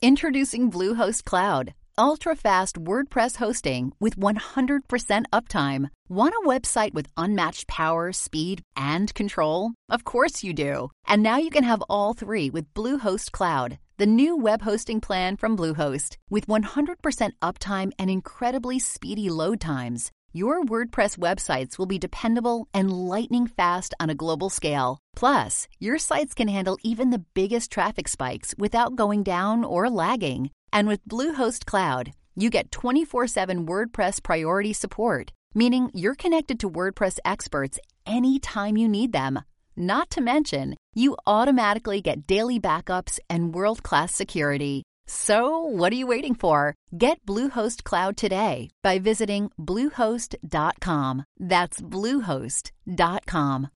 Introducing Bluehost Cloud, ultra-fast WordPress hosting with 100% uptime. Want a website with unmatched power, speed, and control? Of course you do. And now you can have all three with Bluehost Cloud, the new web hosting plan from Bluehost. With 100% uptime and incredibly speedy load times, your WordPress websites will be dependable and lightning fast on a global scale. Plus, your sites can handle even the biggest traffic spikes without going down or lagging. And with Bluehost Cloud, you get 24/7 WordPress priority support, meaning you're connected to WordPress experts anytime you need them. Not to mention, you automatically get daily backups and world-class security. So, what are you waiting for? Get Bluehost Cloud today by visiting Bluehost.com. That's Bluehost.com.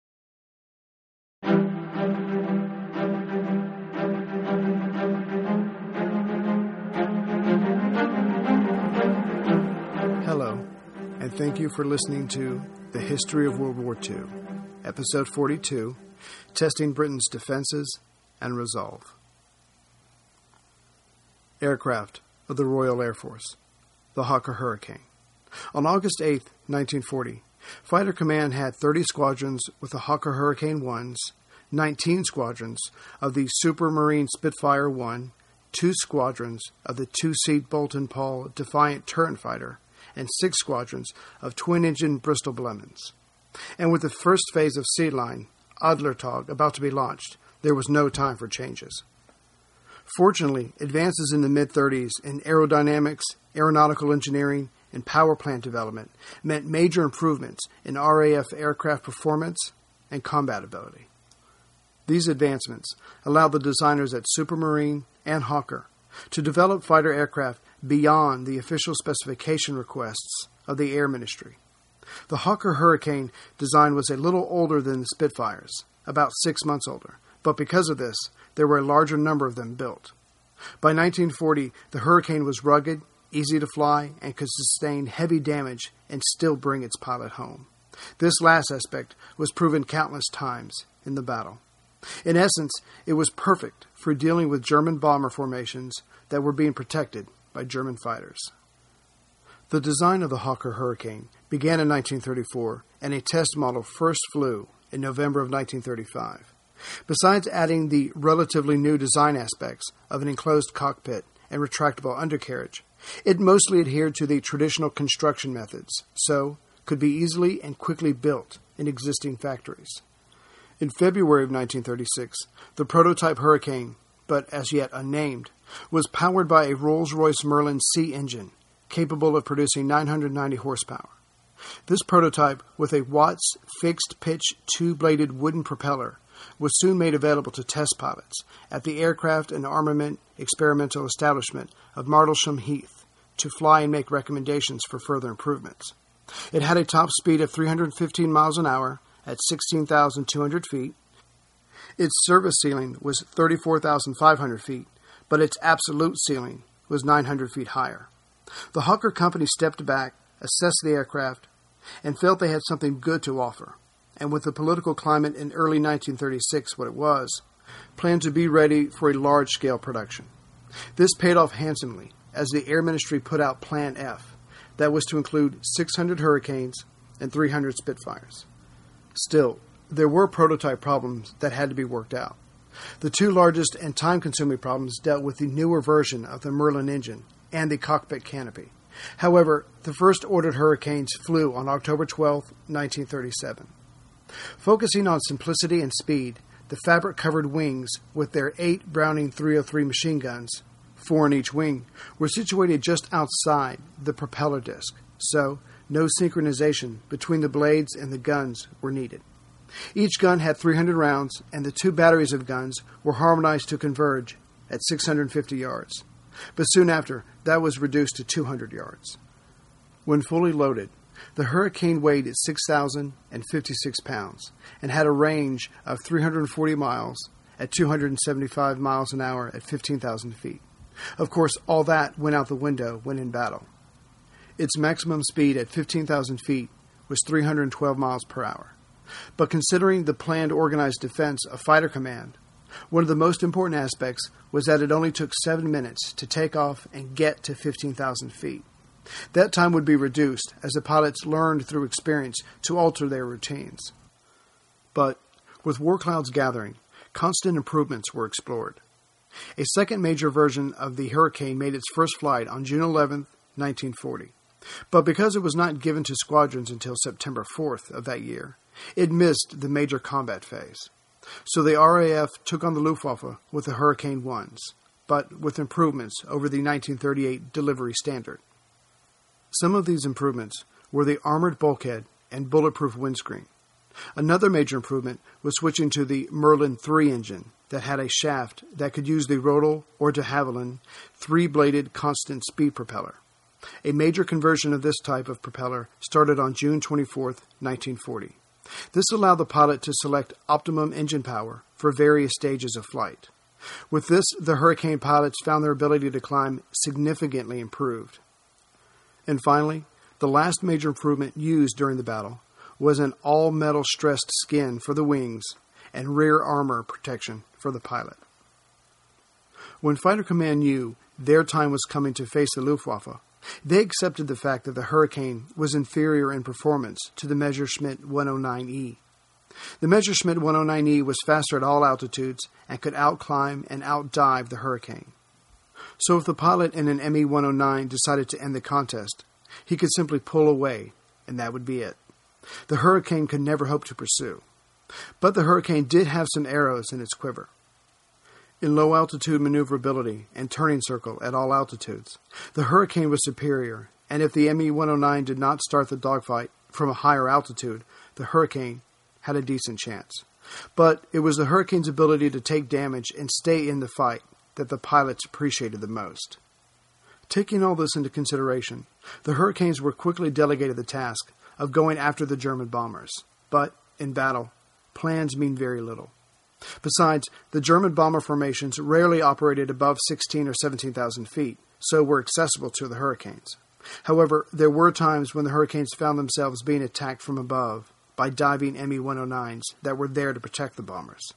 Hello, and thank you for listening to The History of World War II, Episode 42, Testing Britain's Defenses and Resolve. Aircraft of the Royal Air Force, the Hawker Hurricane. On August 8, 1940, Fighter Command had 30 squadrons with the Hawker Hurricane 1s, 19 squadrons of the Supermarine Spitfire 1, 2 squadrons of the two-seat Boulton-Paul Defiant Turret Fighter, and 6 squadrons of twin-engine Bristol Blemons. And with the first phase of Sea Line, Adlertag, about to be launched, there was no time for changes. Fortunately, advances in the mid-30s in aerodynamics, aeronautical engineering, and power plant development meant major improvements in RAF aircraft performance and combat ability. These advancements allowed the designers at Supermarine and Hawker to develop fighter aircraft beyond the official specification requests of the Air Ministry. The Hawker Hurricane design was a little older than the Spitfires, about 6 months older, but because of this, there were a larger number of them built. By 1940, the Hurricane was rugged, easy to fly, and could sustain heavy damage and still bring its pilot home. This last aspect was proven countless times in the battle. In essence, it was perfect for dealing with German bomber formations that were being protected by German fighters. The design of the Hawker Hurricane began in 1934, and a test model first flew in November of 1935. Besides adding the relatively new design aspects of an enclosed cockpit and retractable undercarriage, it mostly adhered to the traditional construction methods, so could be easily and quickly built in existing factories. In February of 1936, the prototype Hurricane, but as yet unnamed, was powered by a Rolls-Royce Merlin C engine, capable of producing 990 horsepower. This prototype, with a Watts fixed-pitch two-bladed wooden propeller, was soon made available to test pilots at the Aircraft and Armament Experimental Establishment of Martlesham Heath to fly and make recommendations for further improvements. It had a top speed of 315 miles an hour at 16,200 feet. Its service ceiling was 34,500 feet, but its absolute ceiling was 900 feet higher. The Hawker Company stepped back, assessed the aircraft, and felt they had something good to offer, and with the political climate in early 1936 what it was, planned to be ready for a large-scale production. This paid off handsomely, as the Air Ministry put out Plan F, that was to include 600 Hurricanes and 300 Spitfires. Still, there were prototype problems that had to be worked out. The two largest and time-consuming problems dealt with the newer version of the Merlin engine and the cockpit canopy. However, the first ordered Hurricanes flew on October 12, 1937. Focusing on simplicity and speed, the fabric-covered wings with their 8 Browning 303 machine guns, 4 in each wing, were situated just outside the propeller disc, so no synchronization between the blades and the guns were needed. Each gun had 300 rounds, and the 2 batteries of guns were harmonized to converge at 650 yards. But soon after, that was reduced to 200 yards. When fully loaded, the Hurricane weighed 6,056 pounds and had a range of 340 miles at 275 miles an hour at 15,000 feet. Of course, all that went out the window when in battle. Its maximum speed at 15,000 feet was 312 miles per hour. But considering the planned organized defense of Fighter Command, One of the most important aspects was that it only took 7 minutes to take off and get to 15,000 feet. That time would be reduced as the pilots learned through experience to alter their routines. But with war clouds gathering, constant improvements were explored. A second major version of the Hurricane made its first flight on June 11, 1940. But because it was not given to squadrons until September 4th of that year, it missed the major combat phase. So the RAF took on the Luftwaffe with the Hurricane 1s, but with improvements over the 1938 delivery standard. Some of these improvements were the armored bulkhead and bulletproof windscreen. Another major improvement was switching to the Merlin III engine that had a shaft that could use the Rodel or de Havilland 3-bladed constant speed propeller. A major conversion of this type of propeller started on June 24, 1940. This allowed the pilot to select optimum engine power for various stages of flight. With this, the Hurricane pilots found their ability to climb significantly improved. And finally, the last major improvement used during the battle was an all-metal stressed skin for the wings and rear armor protection for the pilot. When Fighter Command knew their time was coming to face the Luftwaffe, they accepted the fact that the Hurricane was inferior in performance to the Messerschmitt 109E. The Messerschmitt 109E was faster at all altitudes and could outclimb and outdive the Hurricane. So if the pilot in an Me-109 decided to end the contest, he could simply pull away, and that would be it. The Hurricane could never hope to pursue. But the Hurricane did have some arrows in its quiver. In low-altitude maneuverability and turning circle at all altitudes, the Hurricane was superior, and if the Me-109 did not start the dogfight from a higher altitude, the Hurricane had a decent chance. But it was the Hurricane's ability to take damage and stay in the fight that the pilots appreciated the most. Taking all this into consideration, the Hurricanes were quickly delegated the task of going after the German bombers. But, in battle, plans mean very little. Besides, the German bomber formations rarely operated above 16 or 17,000 feet, so were accessible to the Hurricanes. However, there were times when the Hurricanes found themselves being attacked from above by diving Me-109s that were there to protect the bombers.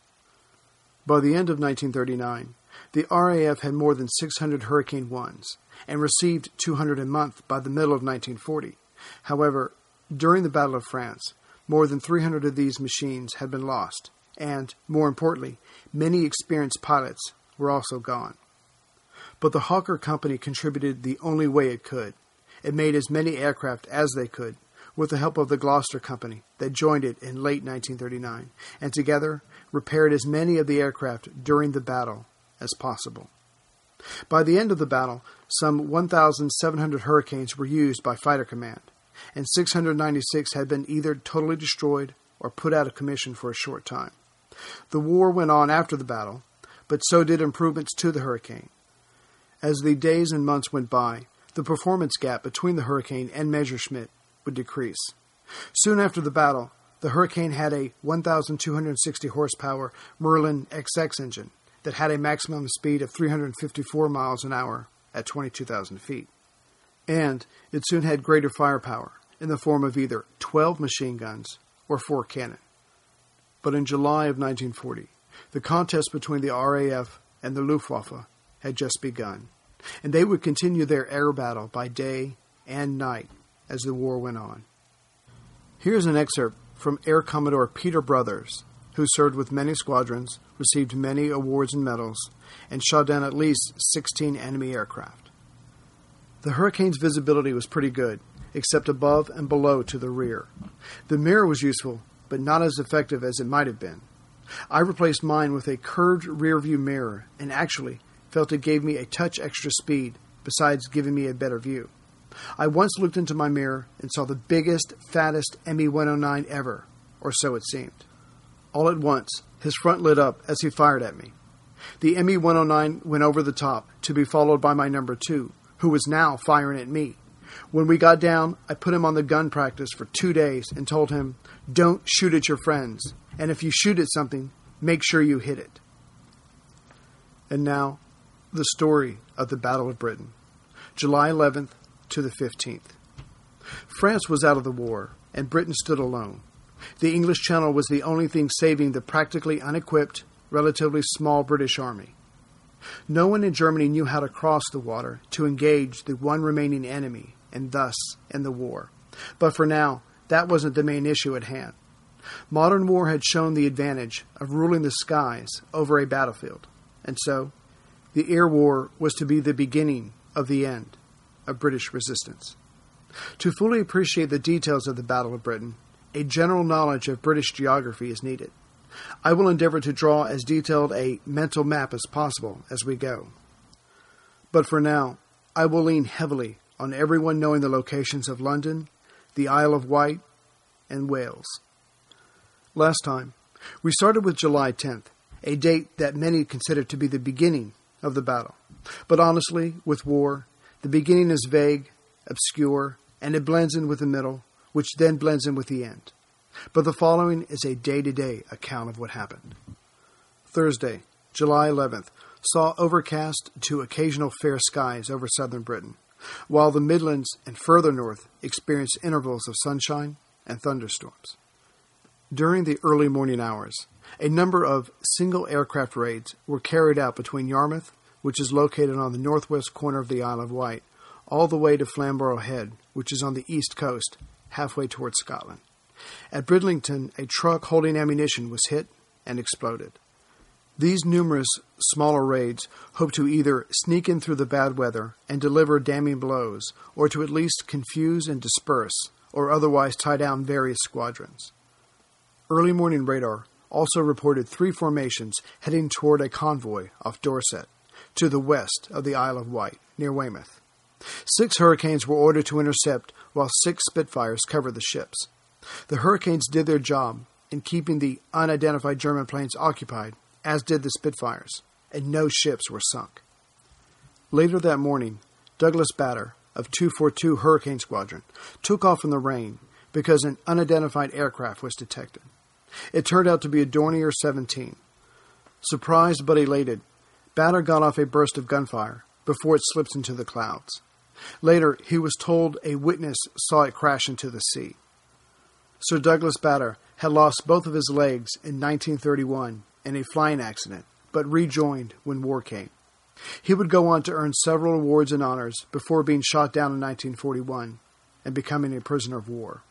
By the end of 1939, the RAF had more than 600 Hurricane 1s and received 200 a month by the middle of 1940. However, during the Battle of France, more than 300 of these machines had been lost, and, more importantly, many experienced pilots were also gone. But the Hawker Company contributed the only way it could. It made as many aircraft as they could, with the help of the Gloucester Company that joined it in late 1939, and together repaired as many of the aircraft during the battle as possible. By the end of the battle, some 1,700 Hurricanes were used by Fighter Command, and 696 had been either totally destroyed or put out of commission for a short time. The war went on after the battle, but so did improvements to the Hurricane. As the days and months went by, the performance gap between the Hurricane and Messerschmitt would decrease. Soon after the battle, the Hurricane had a 1,260 horsepower Merlin XX engine that had a maximum speed of 354 miles an hour at 22,000 feet. And it soon had greater firepower in the form of either 12 machine guns or 4 cannon. But in July of 1940, the contest between the RAF and the Luftwaffe had just begun, and they would continue their air battle by day and night as the war went on. Here's an excerpt from Air Commodore Peter Brothers, who served with many squadrons, received many awards and medals, and shot down at least 16 enemy aircraft. The Hurricane's visibility was pretty good, except above and below to the rear. The mirror was useful, but not as effective as it might have been. I replaced mine with a curved rear-view mirror and actually felt it gave me a touch extra speed besides giving me a better view. I once looked into my mirror and saw the biggest, fattest Me-109 ever, or so it seemed. All at once, his front lit up as he fired at me. The Me-109 went over the top, to be followed by my number 2, who was now firing at me. When we got down, I put him on the gun practice for 2 days and told him, "Don't shoot at your friends, and if you shoot at something, make sure you hit it." And now, the story of the Battle of Britain, July 11th to the 15th. France was out of the war, and Britain stood alone. The English Channel was the only thing saving the practically unequipped, relatively small British army. No one in Germany knew how to cross the water to engage the one remaining enemy, and thus end the war. But for now, that wasn't the main issue at hand. Modern war had shown the advantage of ruling the skies over a battlefield, and so the air war was to be the beginning of the end of British resistance. To fully appreciate the details of the Battle of Britain, a general knowledge of British geography is needed. I will endeavor to draw as detailed a mental map as possible as we go. But for now, I will lean heavily on everyone knowing the locations of London, the Isle of Wight, and Wales. Last time, we started with July 10th, a date that many consider to be the beginning of the battle. But honestly, with war, the beginning is vague, obscure, and it blends in with the middle, which then blends in with the end. But the following is a day-to-day account of what happened. Thursday, July 11th, saw overcast to occasional fair skies over southern Britain, while the Midlands and further north experienced intervals of sunshine and thunderstorms. During the early morning hours, a number of single aircraft raids were carried out between Yarmouth, which is located on the northwest corner of the Isle of Wight, all the way to Flamborough Head, which is on the east coast, halfway towards Scotland. At Bridlington, a truck holding ammunition was hit and exploded. These numerous smaller raids hoped to either sneak in through the bad weather and deliver damning blows, or to at least confuse and disperse, or otherwise tie down various squadrons. Early morning radar also reported 3 formations heading toward a convoy off Dorset, to the west of the Isle of Wight, near Weymouth. 6 Hurricanes were ordered to intercept, while 6 Spitfires covered the ships. The Hurricanes did their job in keeping the unidentified German planes occupied, as did the Spitfires, and no ships were sunk. Later that morning, Douglas Bader of 242 Hurricane Squadron took off in the rain because an unidentified aircraft was detected. It turned out to be a Dornier 17. Surprised but elated, Bader got off a burst of gunfire before it slipped into the clouds. Later, he was told a witness saw it crash into the sea. Sir Douglas Bader had lost both of his legs in 1931 in a flying accident, but rejoined when war came. He would go on to earn several awards and honors before being shot down in 1941 and becoming a prisoner of war.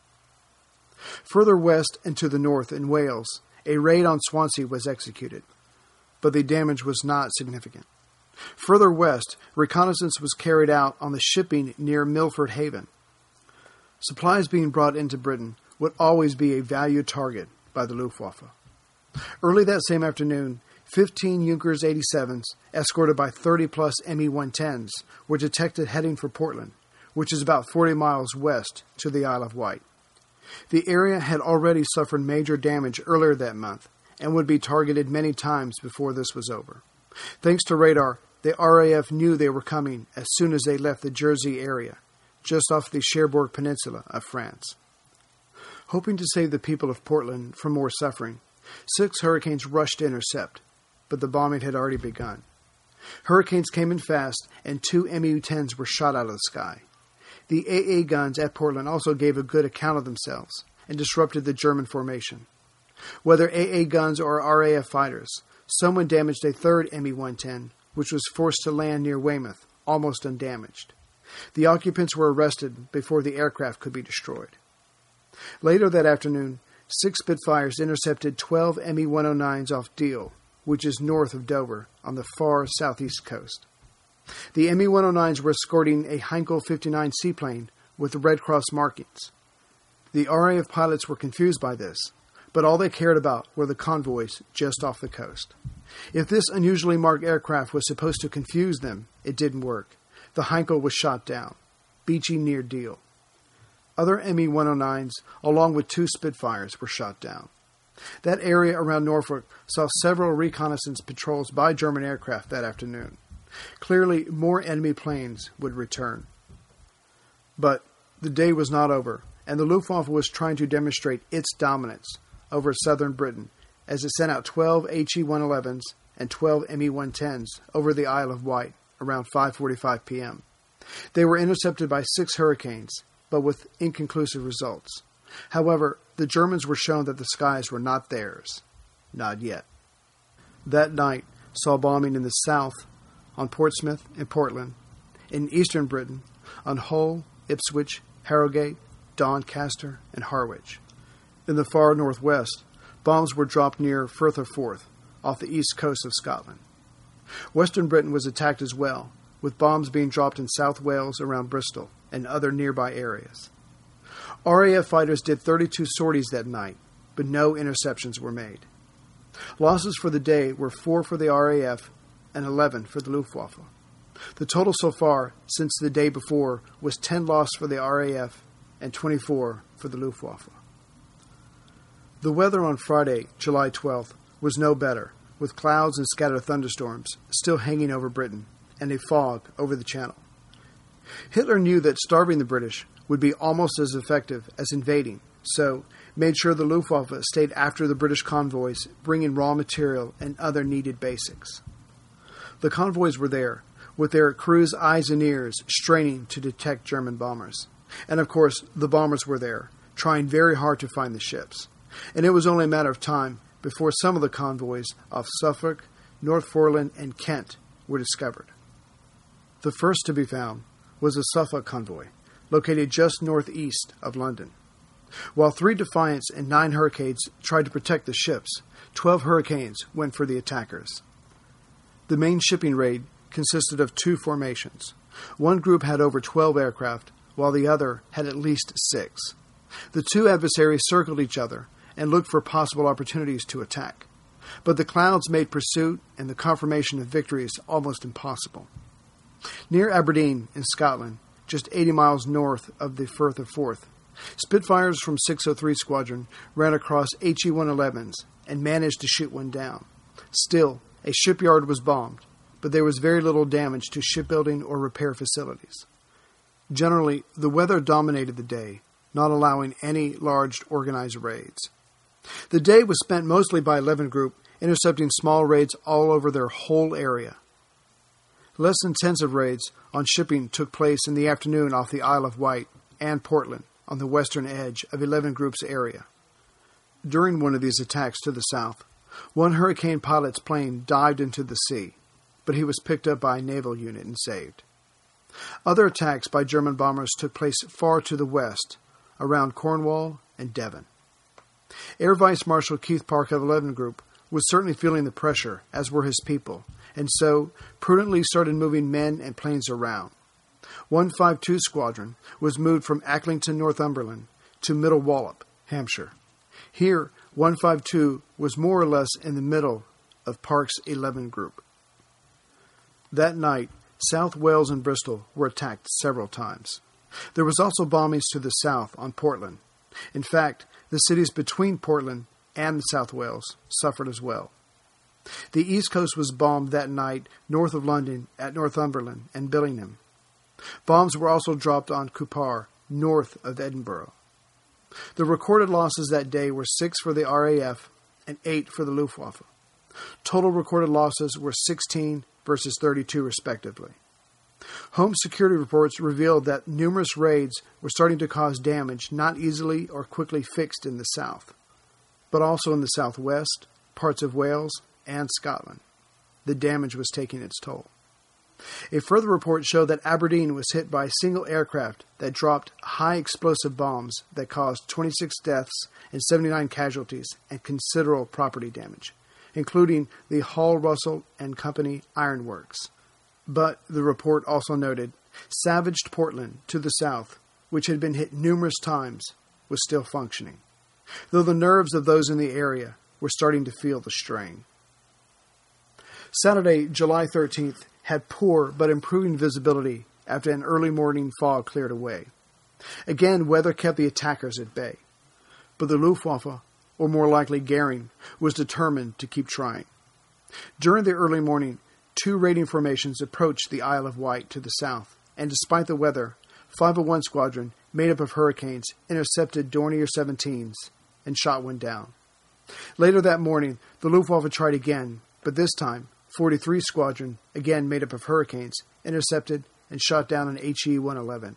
Further west and to the north in Wales, a raid on Swansea was executed, but the damage was not significant. Further west, reconnaissance was carried out on the shipping near Milford Haven. Supplies being brought into Britain would always be a valued target by the Luftwaffe. Early that same afternoon, 15 Junkers 87s, escorted by 30-plus Me-110s, were detected heading for Portland, which is about 40 miles west to the Isle of Wight. The area had already suffered major damage earlier that month and would be targeted many times before this was over. Thanks to radar, the RAF knew they were coming as soon as they left the Jersey area, just off the Cherbourg Peninsula of France. Hoping to save the people of Portland from more suffering, 6 Hurricanes rushed to intercept, but the bombing had already begun. Hurricanes came in fast, and 2 Me-10s were shot out of the sky. The AA guns at Portland also gave a good account of themselves and disrupted the German formation. Whether AA guns or RAF fighters, someone damaged a 3rd Me-110, which was forced to land near Weymouth, almost undamaged. The occupants were arrested before the aircraft could be destroyed. Later that afternoon, 6 Spitfires intercepted 12 Me-109s off Deal, which is north of Dover, on the far southeast coast. The Me-109s were escorting a Heinkel 59 seaplane with Red Cross markings. The RAF pilots were confused by this, but all they cared about were the convoys just off the coast. If this unusually marked aircraft was supposed to confuse them, it didn't work. The Heinkel was shot down, beaching near Deal. Other Me-109s, along with 2 Spitfires, were shot down. That area around Norfolk saw several reconnaissance patrols by German aircraft that afternoon. Clearly, more enemy planes would return. But the day was not over, and the Luftwaffe was trying to demonstrate its dominance over southern Britain as it sent out 12 HE-111s and 12 Me-110s over the Isle of Wight around 5:45 p.m. They were intercepted by 6 Hurricanes, but with inconclusive results. However, the Germans were shown that the skies were not theirs. Not yet. That night saw bombing in the south on Portsmouth and Portland, in eastern Britain on Hull, Ipswich, Harrogate, Doncaster, and Harwich. In the far northwest, bombs were dropped near Firth of Forth, off the east coast of Scotland. Western Britain was attacked as well, with bombs being dropped in South Wales around Bristol and other nearby areas. RAF fighters did 32 sorties that night, but no interceptions were made. Losses for the day were 4 for the RAF and 11 for the Luftwaffe. The total so far since the day before was 10 lost for the RAF and 24 for the Luftwaffe. The weather on Friday, July 12th, was no better, with clouds and scattered thunderstorms still hanging over Britain and a fog over the Channel. Hitler knew that starving the British would be almost as effective as invading, so made sure the Luftwaffe stayed after the British convoys, bringing raw material and other needed basics. The convoys were there, with their crews' eyes and ears straining to detect German bombers. And of course, the bombers were there, trying very hard to find the ships. And it was only a matter of time before some of the convoys off Suffolk, Northumberland, and Kent were discovered. The first to be found was the Suffolk convoy, located just northeast of London. While 3 Defiants and 9 Hurricanes tried to protect the ships, 12 Hurricanes went for the attackers. The main shipping raid consisted of 2 formations. One group had over 12 aircraft, while the other had at least 6. The 2 adversaries circled each other and looked for possible opportunities to attack. But the clouds made pursuit and the confirmation of victories almost impossible. Near Aberdeen, in Scotland, just 80 miles north of the Firth of Forth, Spitfires from 603 Squadron ran across HE-111s and managed to shoot one down. Still, a shipyard was bombed, but there was very little damage to shipbuilding or repair facilities. Generally, the weather dominated the day, not allowing any large organized raids. The day was spent mostly by 11 Group, intercepting small raids all over their whole area. Less intensive raids on shipping took place in the afternoon off the Isle of Wight and Portland on the western edge of 11 Group's area. During one of these attacks to the south, one Hurricane pilot's plane dived into the sea, but he was picked up by a naval unit and saved. Other attacks by German bombers took place far to the west, around Cornwall and Devon. Air Vice Marshal Keith Park of 11 Group was certainly feeling the pressure, as were his people, and so prudently started moving men and planes around. 152 Squadron was moved from Acklington, Northumberland, to Middle Wallop, Hampshire. Here, 152 was more or less in the middle of Park's 11 Group. That night, South Wales and Bristol were attacked several times. There was also bombings to the south on Portland. In fact, the cities between Portland and South Wales suffered as well. The east coast was bombed that night north of London at Northumberland and Billingham. Bombs were also dropped on Cupar, north of Edinburgh. The recorded losses that day were 6 for the RAF and 8 for the Luftwaffe. Total recorded losses were 16 versus 32 respectively. Home security reports revealed that numerous raids were starting to cause damage not easily or quickly fixed in the south, but also in the southwest, parts of Wales, and Scotland. The damage was taking its toll. A further report showed that Aberdeen was hit by a single aircraft that dropped high explosive bombs that caused 26 deaths and 79 casualties and considerable property damage, including the Hall Russell and Company Ironworks. But the report also noted savaged Portland to the south, which had been hit numerous times, was still functioning, though the nerves of those in the area were starting to feel the strain. Saturday, July 13th, had poor but improving visibility after an early morning fog cleared away. Again, weather kept the attackers at bay, but the Luftwaffe, or more likely Goering, was determined to keep trying. During the early morning, 2 raiding formations approached the Isle of Wight to the south, and despite the weather, 501 Squadron, made up of Hurricanes, intercepted Dornier 17s and shot one down. Later that morning, the Luftwaffe tried again, but this time, 43 Squadron, again made up of Hurricanes, intercepted and shot down an HE-111.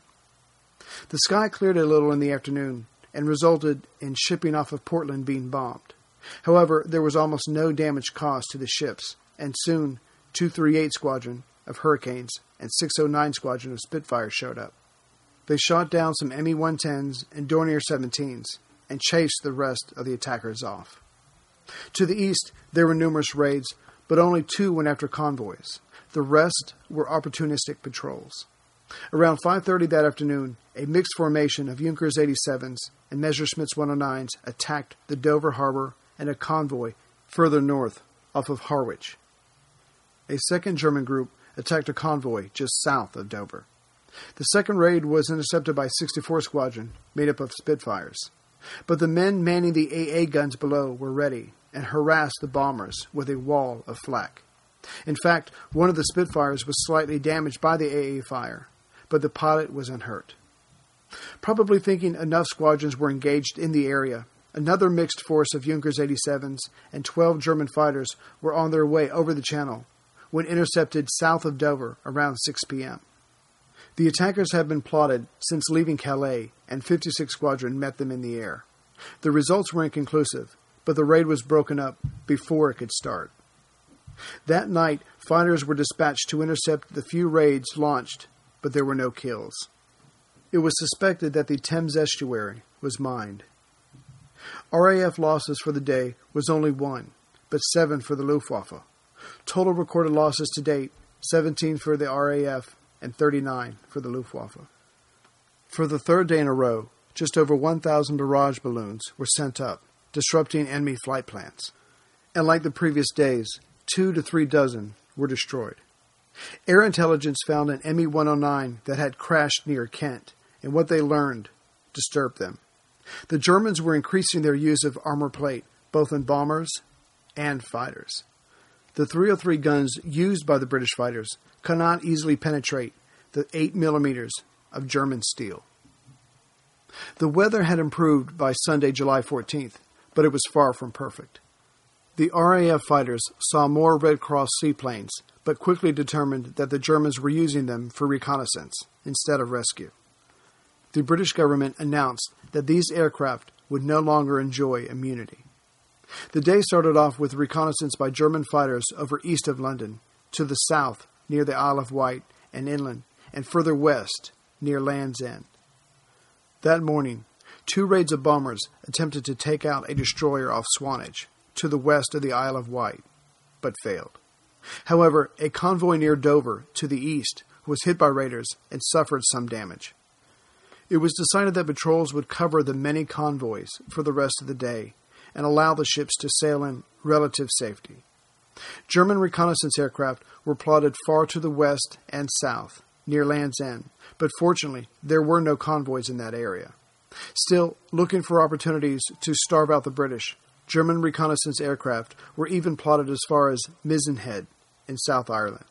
The sky cleared a little in the afternoon and resulted in shipping off of Portland being bombed. However, there was almost no damage caused to the ships, and soon 238 Squadron of Hurricanes and 609 Squadron of Spitfires showed up. They shot down some Me-110s and Dornier 17s and chased the rest of the attackers off. To the east, there were numerous raids, but only 2 went after convoys. The rest were opportunistic patrols. Around 5:30 that afternoon, a mixed formation of Junkers 87s and Messerschmitts 109s attacked the Dover Harbor and a convoy further north off of Harwich. A second German group attacked a convoy just south of Dover. The second raid was intercepted by 64 Squadron, made up of Spitfires. But the men manning the AA guns below were ready and harassed the bombers with a wall of flak. In fact, one of the Spitfires was slightly damaged by the AA fire, but the pilot was unhurt. Probably thinking enough squadrons were engaged in the area, another mixed force of Junkers 87s and 12 German fighters were on their way over the channel when intercepted south of Dover around 6 p.m. The attackers had been plotted since leaving Calais, and 56 Squadron met them in the air. The results were inconclusive, but the raid was broken up before it could start. That night, fighters were dispatched to intercept the few raids launched, but there were no kills. It was suspected that the Thames estuary was mined. RAF losses for the day was only 1, but 7 for the Luftwaffe. Total recorded losses to date, 17 for the RAF and 39 for the Luftwaffe. For the third day in a row, just over 1,000 barrage balloons were sent up, disrupting enemy flight plans. And like the previous days, 2 to 3 dozen were destroyed. Air intelligence found an Me-109 that had crashed near Kent, and what they learned disturbed them. The Germans were increasing their use of armor plate, both in bombers and fighters. The 303 guns used by the British fighters could not easily penetrate the 8 millimeters of German steel. The weather had improved by Sunday, July 14th, but it was far from perfect. The RAF fighters saw more Red Cross seaplanes, but quickly determined that the Germans were using them for reconnaissance instead of rescue. The British government announced that these aircraft would no longer enjoy immunity. The day started off with reconnaissance by German fighters over east of London, to the south near the Isle of Wight and inland, and further west near Land's End. That morning, 2 raids of bombers attempted to take out a destroyer off Swanage, to the west of the Isle of Wight, but failed. However, a convoy near Dover, to the east, was hit by raiders and suffered some damage. It was decided that patrols would cover the many convoys for the rest of the day and allow the ships to sail in relative safety. German reconnaissance aircraft were plotted far to the west and south, near Land's End, but fortunately there were no convoys in that area. Still, looking for opportunities to starve out the British, German reconnaissance aircraft were even plotted as far as Mizenhead in South Ireland.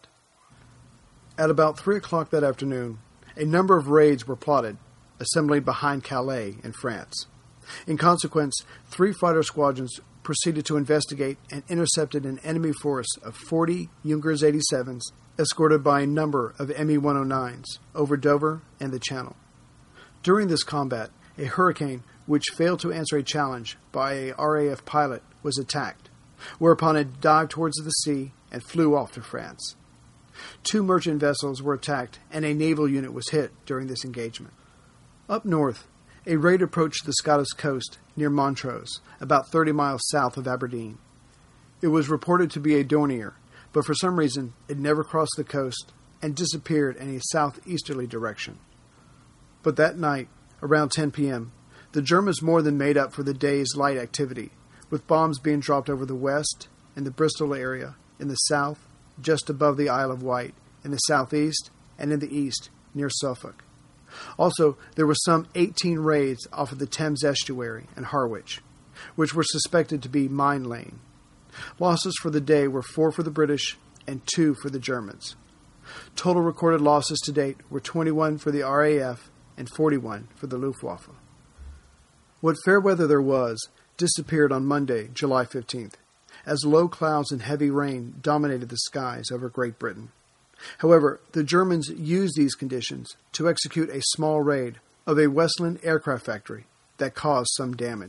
At about 3 o'clock that afternoon, a number of raids were plotted, assembling behind Calais in France. In consequence, 3 fighter squadrons proceeded to investigate and intercepted an enemy force of 40 Junkers 87s, escorted by a number of Me-109s, over Dover and the Channel. During this combat, a Hurricane, which failed to answer a challenge by a RAF pilot, was attacked, whereupon it dived towards the sea and flew off to France. 2 merchant vessels were attacked, and a naval unit was hit during this engagement. Up north, a raid approached the Scottish coast near Montrose, about 30 miles south of Aberdeen. It was reported to be a Dornier, but for some reason it never crossed the coast and disappeared in a southeasterly direction. But that night, around 10 p.m., the Germans more than made up for the day's light activity, with bombs being dropped over the west, in the Bristol area, in the south, just above the Isle of Wight, in the southeast, and in the east, near Suffolk. Also, there were some 18 raids off of the Thames estuary and Harwich, which were suspected to be mine-laying. Losses for the day were 4 for the British and 2 for the Germans. Total recorded losses to date were 21 for the RAF and 41 for the Luftwaffe. What fair weather there was disappeared on Monday, July 15th, as low clouds and heavy rain dominated the skies over Great Britain. However, the Germans used these conditions to execute a small raid of a Westland aircraft factory that caused some damage.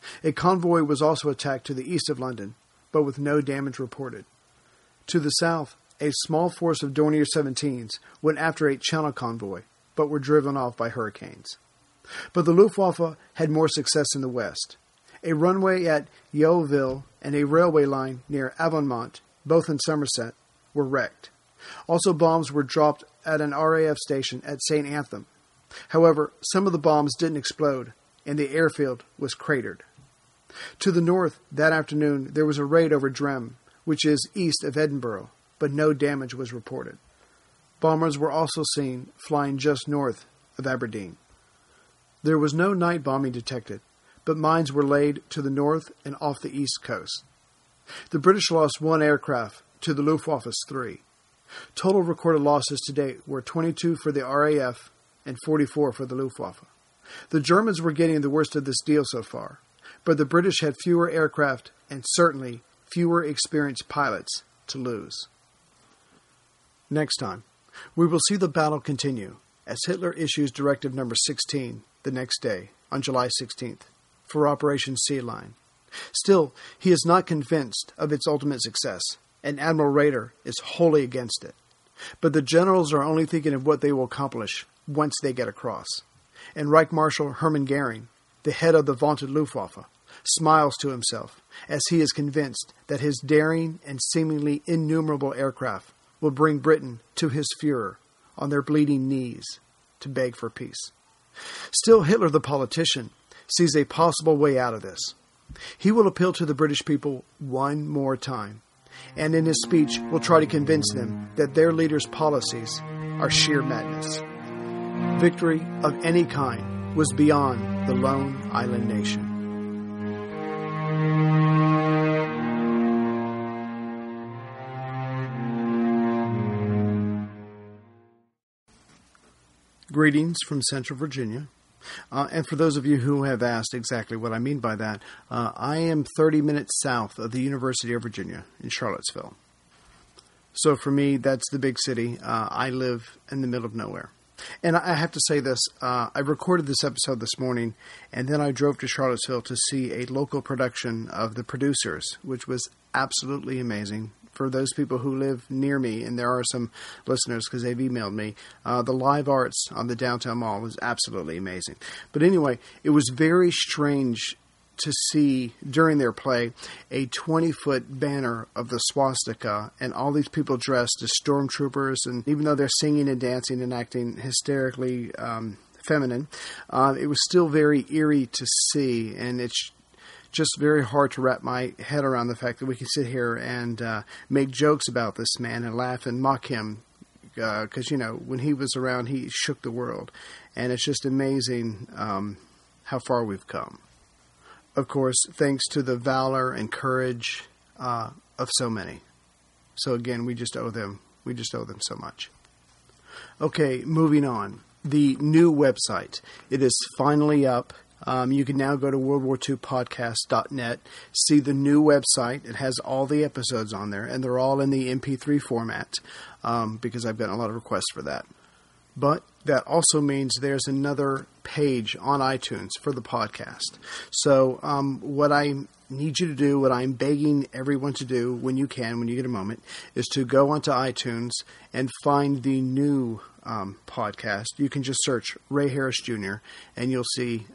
A convoy was also attacked to the east of London, but with no damage reported. To the south, a small force of Dornier 17s went after a Channel convoy, but were driven off by hurricanes. But the Luftwaffe had more success in the west. A runway at Yeovil and a railway line near Avonmouth, both in Somerset, were wrecked. Also, bombs were dropped at an RAF station at St. Anthem. However, some of the bombs didn't explode, and the airfield was cratered. To the north, that afternoon, there was a raid over Drem, which is east of Edinburgh, but no damage was reported. Bombers were also seen flying just north of Aberdeen. There was no night bombing detected, but mines were laid to the north and off the east coast. The British lost 1 aircraft to the Luftwaffe's 3. Total recorded losses to date were 22 for the RAF and 44 for the Luftwaffe. The Germans were getting the worst of this deal so far, but the British had fewer aircraft and certainly fewer experienced pilots to lose. Next time, we will see the battle continue as Hitler issues Directive Number 16 the next day, on July 16th, for Operation Sea Lion. Still, he is not convinced of its ultimate success, and Admiral Raeder is wholly against it. But the generals are only thinking of what they will accomplish once they get across. And Reich Marshal Hermann Goering, the head of the vaunted Luftwaffe, smiles to himself as he is convinced that his daring and seemingly innumerable aircraft will bring Britain to his Führer on their bleeding knees to beg for peace. Still, Hitler the politician sees a possible way out of this. He will appeal to the British people one more time, and in his speech will try to convince them that their leader's policies are sheer madness. Victory of any kind was beyond the lone island nation. Greetings from Central Virginia. And for those of you who have asked exactly what I mean by that, I am 30 minutes south of the University of Virginia in Charlottesville. So for me, that's the big city. I live in the middle of nowhere. And I have to say this, I recorded this episode this morning, and then I drove to Charlottesville to see a local production of The Producers, which was absolutely amazing. For those people who live near me, and there are some listeners because they've emailed me, the live arts on the downtown mall was absolutely amazing. But anyway, it was very strange to see during their play a 20-foot banner of the swastika and all these people dressed as stormtroopers. And even though they're singing and dancing and acting hysterically feminine, it was still very eerie to see. And it's just very hard to wrap my head around the fact that we can sit here and make jokes about this man and laugh and mock him. Because, you know, when he was around, he shook the world. And it's just amazing how far we've come. Of course, thanks to the valor and courage of so many. So again, we just owe them so much. Okay, moving on. The new website. It is finally up. You can now go to worldwar2podcast.net, see the new website. It has all the episodes on there, and they're all in the MP3 format because I've gotten a lot of requests for that. But that also means there's another page on iTunes for the podcast. So what I need you to do, what I'm begging everyone to do when you get a moment, is to go onto iTunes and find the new podcast. You can just search Ray Harris Jr. and you'll see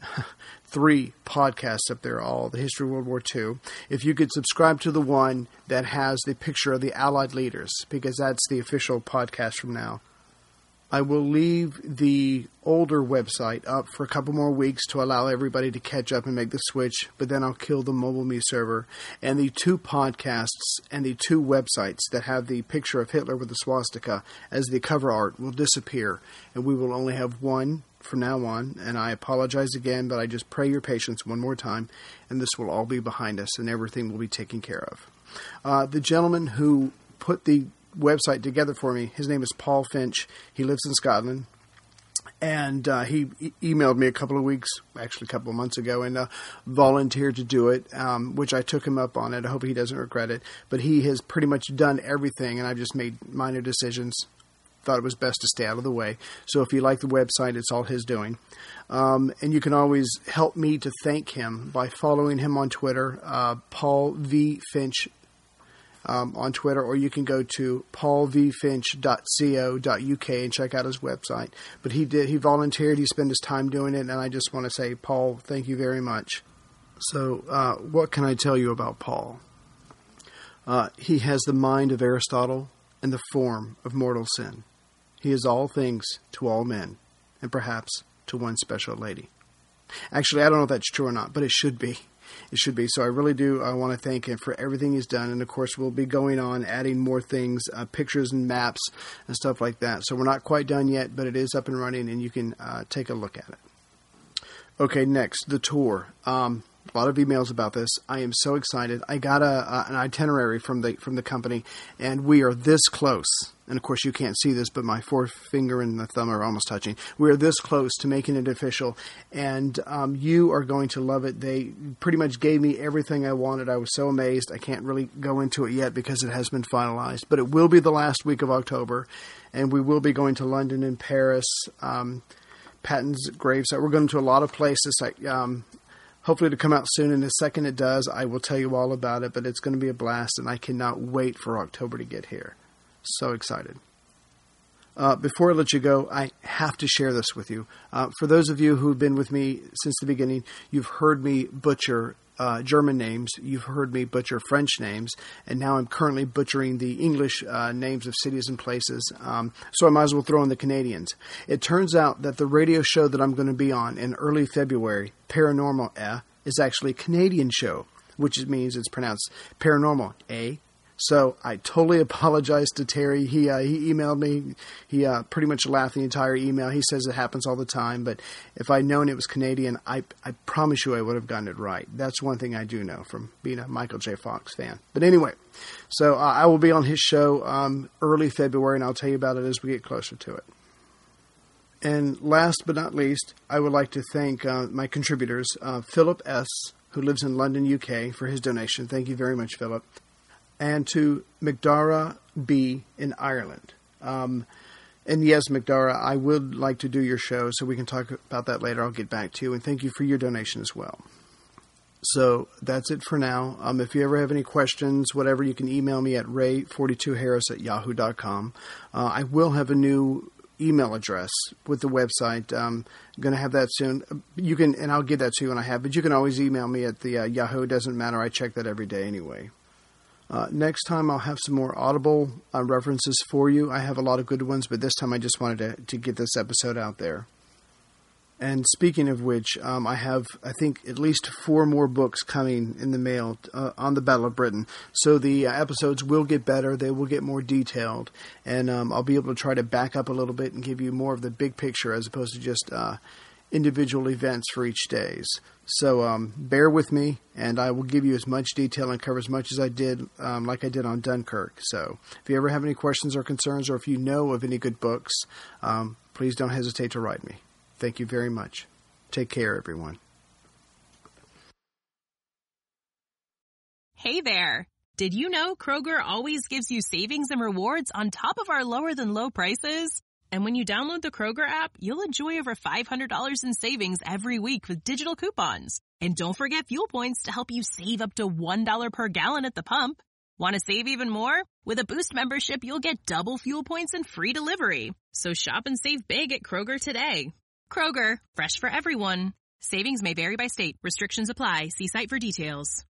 3 podcasts up there, all the history of World War II. If you could subscribe to the one that has the picture of the Allied leaders, because that's the official podcast from now. I will leave the older website up for a couple more weeks to allow everybody to catch up and make the switch, but then I'll kill the MobileMe server. And the 2 podcasts and the 2 websites that have the picture of Hitler with the swastika as the cover art will disappear, and we will only have one from now on. And I apologize again, but I just pray your patience one more time, and this will all be behind us, and everything will be taken care of. The gentleman who put the website together for me, his name is Paul Finch. He lives in Scotland, and he emailed me a couple of months ago, and volunteered to do it, which I took him up on it. I hope he doesn't regret it, but he has pretty much done everything, and I've just made minor decisions. thought it was best to stay out of the way. So if you like the website, it's all his doing. And you can always help me to thank him by following him on Twitter, Paul V. Finch on Twitter, or you can go to paulvfinch.co.uk and check out his website. But he volunteered, he spent his time doing it, and I just want to say, Paul, thank you very much. So what can I tell you about Paul? He has the mind of Aristotle and the form of mortal sin. He is all things to all men, and perhaps to one special lady. Actually, I don't know if that's true or not, but it should be. It should be. So I really do want to thank him for everything he's done. And, of course, we'll be going on, adding more things, pictures and maps and stuff like that. So we're not quite done yet, but it is up and running, and you can take a look at it. Okay, next, the tour. A lot of emails about this. I am so excited. I got an itinerary from the company, and we are this close. And, of course, you can't see this, but my forefinger and the thumb are almost touching. We are this close to making it official, and you are going to love it. They pretty much gave me everything I wanted. I was so amazed. I can't really go into it yet because it has been finalized, but it will be the last week of October, and we will be going to London and Paris, Patton's gravesite. We're going to a lot of places. Hopefully to come out soon, and the second it does, I will tell you all about it, but it's going to be a blast, and I cannot wait for October to get here. So excited. Before I let you go, I have to share this with you. For those of you who've been with me since the beginning, you've heard me butcher German names, you've heard me butcher French names, and now I'm currently butchering the English names of cities and places, so I might as well throw in the Canadians. It turns out that the radio show that I'm going to be on in early February, Paranormal is actually a Canadian show, which means it's pronounced Paranormal So I totally apologize to Terry. He emailed me. He pretty much laughed the entire email. He says it happens all the time, but if I'd known it was Canadian, I promise you I would have gotten it right. That's one thing I do know from being a Michael J. Fox fan. But anyway, so I will be on his show early February, and I'll tell you about it as we get closer to it. And last but not least, I would like to thank my contributors, Philip S., who lives in London, UK, for his donation. Thank you very much, Philip. And to McDara B. in Ireland. And yes, McDara, I would like to do your show, so we can talk about that later. I'll get back to you. And thank you for your donation as well. So that's it for now. If you ever have any questions, whatever, you can email me at ray42harris@yahoo.com. I will have a new email address with the website. I'm going to have that soon. You can, and I'll get that to you when I have, but you can always email me at the Yahoo. It doesn't matter. I check that every day anyway. Next time I'll have some more Audible references for you. I have a lot of good ones, but this time I just wanted to get this episode out there. And speaking of which, I have, I think, at least 4 more books coming in the mail on the Battle of Britain. So the episodes will get better. They will get more detailed. And I'll be able to try to back up a little bit and give you more of the big picture as opposed to just individual events for each days. So bear with me, and I will give you as much detail and cover as much as I did, like I did on Dunkirk. So if you ever have any questions or concerns, or if you know of any good books, please don't hesitate to write me. Thank you very much. Take care, everyone. Hey there. Did you know Kroger always gives you savings and rewards on top of our lower than low prices? And when you download the Kroger app, you'll enjoy over $500 in savings every week with digital coupons. And don't forget fuel points to help you save up to $1 per gallon at the pump. Want to save even more? With a Boost membership, you'll get double fuel points and free delivery. So shop and save big at Kroger today. Kroger, fresh for everyone. Savings may vary by state. Restrictions apply. See site for details.